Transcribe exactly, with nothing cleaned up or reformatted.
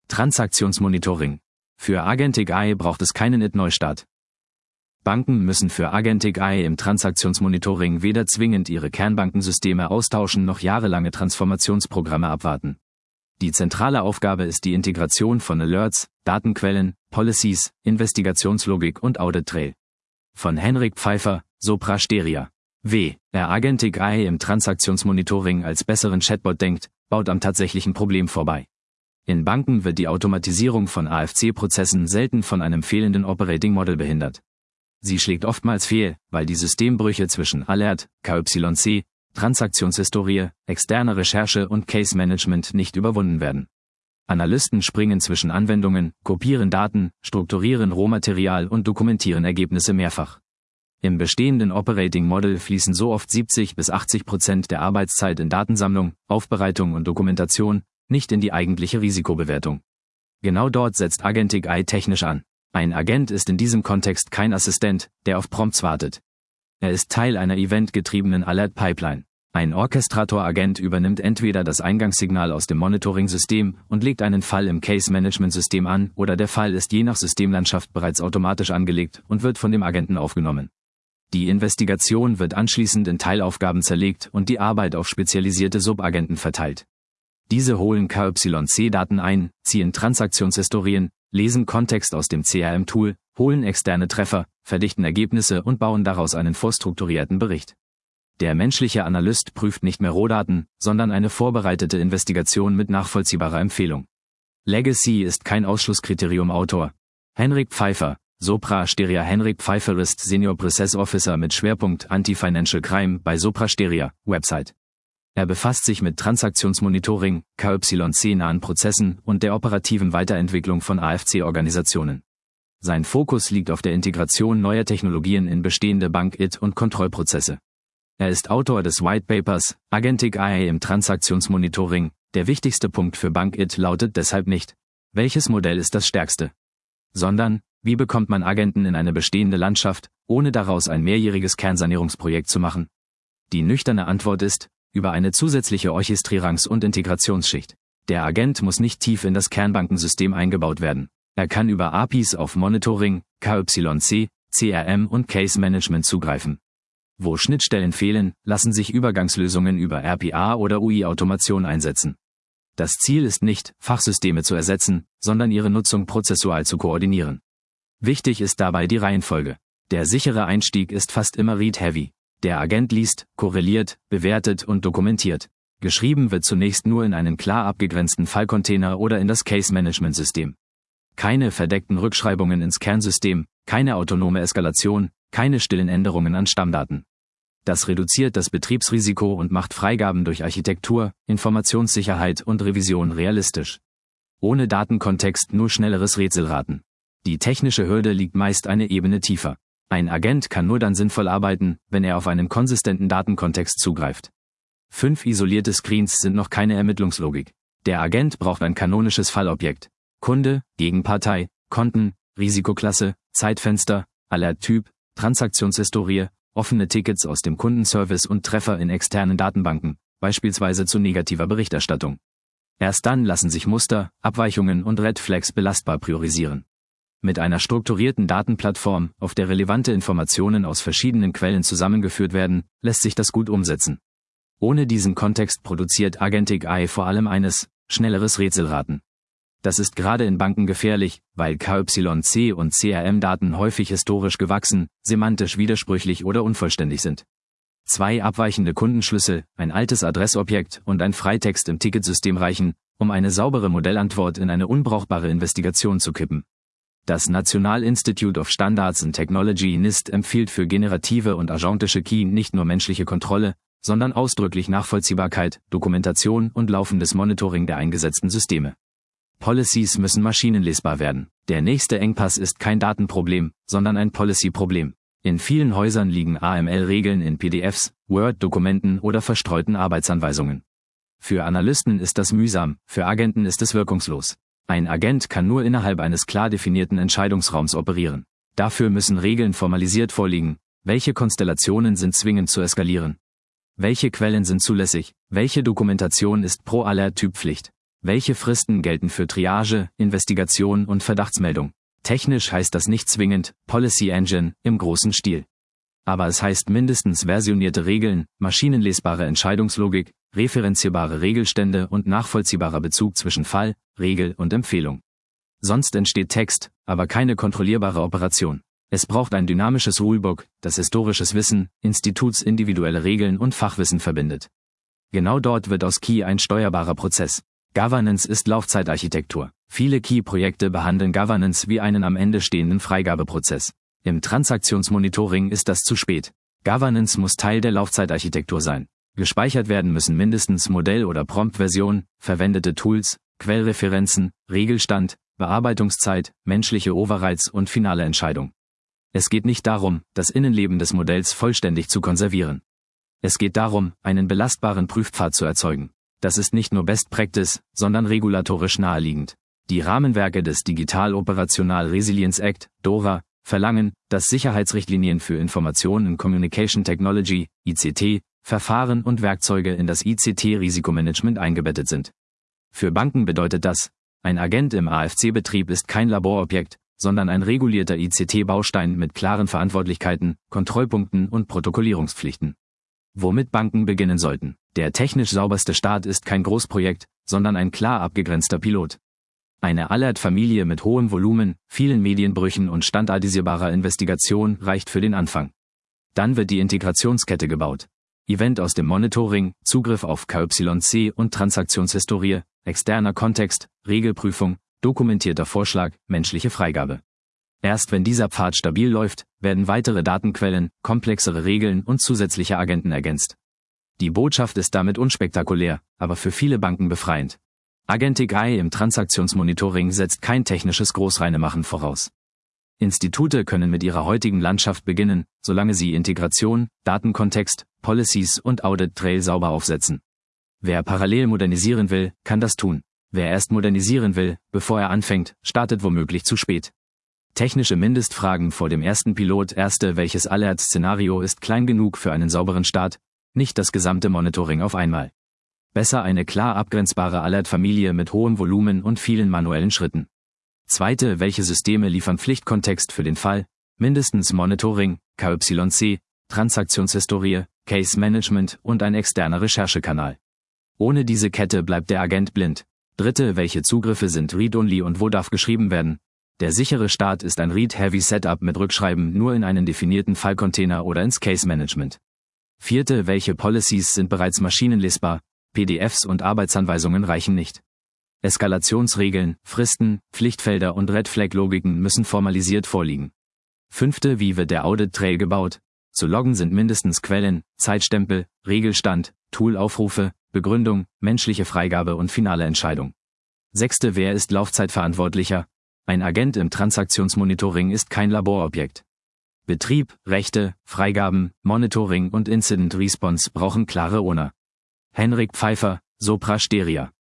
Transaktionsmonitoring. Für Agentic A I braucht es keinen I T-Neustart. Banken müssen für Agentic A I im Transaktionsmonitoring weder zwingend ihre Kernbankensysteme austauschen noch jahrelange Transformationsprogramme abwarten. Die zentrale Aufgabe ist die Integration von Alerts, Datenquellen, Policies, Investigationslogik und Audit Trail. Von Henrik Pfeiffer, Sopra Steria. W. Wer Agentic A I im Transaktionsmonitoring als besseren Chatbot denkt, baut am tatsächlichen Problem vorbei. In Banken wird die Automatisierung von A F C-Prozessen selten von einem fehlenden Operating Model behindert. Sie schlägt oftmals fehl, weil die Systembrüche zwischen Alert, K Y C, Transaktionshistorie, externe Recherche und Case Management nicht überwunden werden. Analysten springen zwischen Anwendungen, kopieren Daten, strukturieren Rohmaterial und dokumentieren Ergebnisse mehrfach. Im bestehenden Operating Model fließen so oft siebzig bis achtzig Prozent der Arbeitszeit in Datensammlung, Aufbereitung und Dokumentation, nicht in die eigentliche Risikobewertung. Genau dort setzt Agentic A I technisch an. Ein Agent ist in diesem Kontext kein Assistent, der auf Prompts wartet. Er ist Teil einer eventgetriebenen Alert-Pipeline. Ein Orchestrator-Agent übernimmt entweder das Eingangssignal aus dem Monitoring-System und legt einen Fall im Case-Management-System an, oder der Fall ist je nach Systemlandschaft bereits automatisch angelegt und wird von dem Agenten aufgenommen. Die Investigation wird anschließend in Teilaufgaben zerlegt und die Arbeit auf spezialisierte Subagenten verteilt. Diese holen K Y C-Daten ein, ziehen Transaktionshistorien, lesen Kontext aus dem C R M-Tool, holen externe Treffer, verdichten Ergebnisse und bauen daraus einen vorstrukturierten Bericht. Der menschliche Analyst prüft nicht mehr Rohdaten, sondern eine vorbereitete Investigation mit nachvollziehbarer Empfehlung. Legacy ist kein Ausschlusskriterium. Autor Henrik Pfeiffer, Sopra Steria. Henrik Pfeiffer ist Senior Process Officer mit Schwerpunkt Anti-Financial Crime bei Sopra Steria, Website. Er befasst sich mit Transaktionsmonitoring, K Y C-nahen Prozessen und der operativen Weiterentwicklung von A F C-Organisationen. Sein Fokus liegt auf der Integration neuer Technologien in bestehende Bank-I T- und Kontrollprozesse. Er ist Autor des White Papers Agentic A I im Transaktionsmonitoring. Der wichtigste Punkt für Bank-I T lautet deshalb nicht, welches Modell ist das stärkste, sondern, wie bekommt man Agenten in eine bestehende Landschaft, ohne daraus ein mehrjähriges Kernsanierungsprojekt zu machen? Die nüchterne Antwort ist, über eine zusätzliche Orchestrierungs- und Integrationsschicht. Der Agent muss nicht tief in das Kernbankensystem eingebaut werden. Er kann über A P Is auf Monitoring, K Y C, C R M und Case Management zugreifen. Wo Schnittstellen fehlen, lassen sich Übergangslösungen über R P A oder U I-Automation einsetzen. Das Ziel ist nicht, Fachsysteme zu ersetzen, sondern ihre Nutzung prozessual zu koordinieren. Wichtig ist dabei die Reihenfolge. Der sichere Einstieg ist fast immer Read-Heavy. Der Agent liest, korreliert, bewertet und dokumentiert. Geschrieben wird zunächst nur in einen klar abgegrenzten Fallcontainer oder in das Case-Management-System. Keine verdeckten Rückschreibungen ins Kernsystem, keine autonome Eskalation, keine stillen Änderungen an Stammdaten. Das reduziert das Betriebsrisiko und macht Freigaben durch Architektur, Informationssicherheit und Revision realistisch. Ohne Datenkontext nur schnelleres Rätselraten. Die technische Hürde liegt meist eine Ebene tiefer. Ein Agent kann nur dann sinnvoll arbeiten, wenn er auf einen konsistenten Datenkontext zugreift. Fünf isolierte Screens sind noch keine Ermittlungslogik. Der Agent braucht ein kanonisches Fallobjekt. Kunde, Gegenpartei, Konten, Risikoklasse, Zeitfenster, Alerttyp, Transaktionshistorie, offene Tickets aus dem Kundenservice und Treffer in externen Datenbanken, beispielsweise zu negativer Berichterstattung. Erst dann lassen sich Muster, Abweichungen und Red Flags belastbar priorisieren. Mit einer strukturierten Datenplattform, auf der relevante Informationen aus verschiedenen Quellen zusammengeführt werden, lässt sich das gut umsetzen. Ohne diesen Kontext produziert Agentic A I vor allem eines, schnelleres Rätselraten. Das ist gerade in Banken gefährlich, weil K Y C und C R M-Daten häufig historisch gewachsen, semantisch widersprüchlich oder unvollständig sind. Zwei abweichende Kundenschlüssel, ein altes Adressobjekt und ein Freitext im Ticketsystem reichen, um eine saubere Modellantwort in eine unbrauchbare Investigation zu kippen. Das National Institute of Standards and Technology N I S T empfiehlt für generative und agentische K I nicht nur menschliche Kontrolle, sondern ausdrücklich Nachvollziehbarkeit, Dokumentation und laufendes Monitoring der eingesetzten Systeme. Policies müssen maschinenlesbar werden. Der nächste Engpass ist kein Datenproblem, sondern ein Policy-Problem. In vielen Häusern liegen A M L-Regeln in P D Fs, Word-Dokumenten oder verstreuten Arbeitsanweisungen. Für Analysten ist das mühsam, für Agenten ist es wirkungslos. Ein Agent kann nur innerhalb eines klar definierten Entscheidungsraums operieren. Dafür müssen Regeln formalisiert vorliegen. Welche Konstellationen sind zwingend zu eskalieren? Welche Quellen sind zulässig? Welche Dokumentation ist pro Alert-Typ Pflicht? Welche Fristen gelten für Triage, Investigation und Verdachtsmeldung? Technisch heißt das nicht zwingend Policy Engine im großen Stil. Aber es heißt mindestens versionierte Regeln, maschinenlesbare Entscheidungslogik, referenzierbare Regelstände und nachvollziehbarer Bezug zwischen Fall, Regel und Empfehlung. Sonst entsteht Text, aber keine kontrollierbare Operation. Es braucht ein dynamisches Rulebook, das historisches Wissen, institutsindividuelle Regeln und Fachwissen verbindet. Genau dort wird aus Key ein steuerbarer Prozess. Governance ist Laufzeitarchitektur. Viele Key-Projekte behandeln Governance wie einen am Ende stehenden Freigabeprozess. Im Transaktionsmonitoring ist das zu spät. Governance muss Teil der Laufzeitarchitektur sein. Gespeichert werden müssen mindestens Modell- oder Prompt-Version, verwendete Tools, Quellreferenzen, Regelstand, Bearbeitungszeit, menschliche Overrides und finale Entscheidung. Es geht nicht darum, das Innenleben des Modells vollständig zu konservieren. Es geht darum, einen belastbaren Prüfpfad zu erzeugen. Das ist nicht nur Best Practice, sondern regulatorisch naheliegend. Die Rahmenwerke des Digital Operational Resilience Act, DORA, verlangen, dass Sicherheitsrichtlinien für Information and Communication Technology, I C T, Verfahren und Werkzeuge in das I C T-Risikomanagement eingebettet sind. Für Banken bedeutet das, ein Agent im A F C-Betrieb ist kein Laborobjekt, sondern ein regulierter I C T-Baustein mit klaren Verantwortlichkeiten, Kontrollpunkten und Protokollierungspflichten. Womit Banken beginnen sollten. Der technisch sauberste Start ist kein Großprojekt, sondern ein klar abgegrenzter Pilot. Eine Alert-Familie mit hohem Volumen, vielen Medienbrüchen und standardisierbarer Investigation reicht für den Anfang. Dann wird die Integrationskette gebaut. Event aus dem Monitoring, Zugriff auf K Y C und Transaktionshistorie, externer Kontext, Regelprüfung, dokumentierter Vorschlag, menschliche Freigabe. Erst wenn dieser Pfad stabil läuft, werden weitere Datenquellen, komplexere Regeln und zusätzliche Agenten ergänzt. Die Botschaft ist damit unspektakulär, aber für viele Banken befreiend. Agentic A I im Transaktionsmonitoring setzt kein technisches Großreinemachen voraus. Institute können mit ihrer heutigen Landschaft beginnen, solange sie Integration, Datenkontext, Policies und Audit Trail sauber aufsetzen. Wer parallel modernisieren will, kann das tun. Wer erst modernisieren will, bevor er anfängt, startet womöglich zu spät. Technische Mindestfragen vor dem ersten Pilot. Erste, welches Alert-Szenario ist klein genug für einen sauberen Start? Nicht das gesamte Monitoring auf einmal. Besser eine klar abgrenzbare Alert-Familie mit hohem Volumen und vielen manuellen Schritten. Zweite, welche Systeme liefern Pflichtkontext für den Fall? Mindestens Monitoring, K Y C, Transaktionshistorie, Case Management und ein externer Recherchekanal. Ohne diese Kette bleibt der Agent blind. Dritte, welche Zugriffe sind Read-Only und wo darf geschrieben werden? Der sichere Start ist ein Read-Heavy Setup mit Rückschreiben nur in einen definierten File-Container oder ins Case Management. Vierte, welche Policies sind bereits maschinenlesbar? P D Fs und Arbeitsanweisungen reichen nicht. Eskalationsregeln, Fristen, Pflichtfelder und Red-Flag-Logiken müssen formalisiert vorliegen. Fünfte, wie wird der Audit-Trail gebaut? Zu loggen sind mindestens Quellen, Zeitstempel, Regelstand, Tool-Aufrufe, Begründung, menschliche Freigabe und finale Entscheidung. Sechste, wer ist Laufzeitverantwortlicher? Ein Agent im Transaktionsmonitoring ist kein Laborobjekt. Betrieb, Rechte, Freigaben, Monitoring und Incident Response brauchen klare Owner. Henrik Pfeiffer, Sopra Steria.